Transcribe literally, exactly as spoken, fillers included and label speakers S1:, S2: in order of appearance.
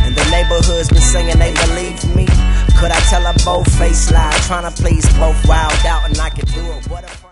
S1: And the neighborhood's been singing they believe me. Could I tell her both face lie, trying to please both, wild out, and I could do it. What if